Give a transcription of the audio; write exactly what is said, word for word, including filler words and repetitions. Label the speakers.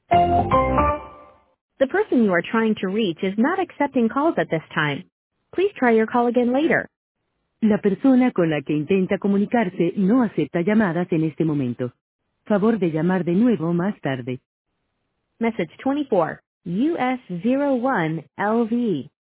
Speaker 1: The person you are trying to reach is not accepting calls at this time. Please try your call again later. La persona con la que intenta comunicarse no acepta llamadas en este momento. Favor de llamar de nuevo más tarde. Message twenty-four, U S zero one L V.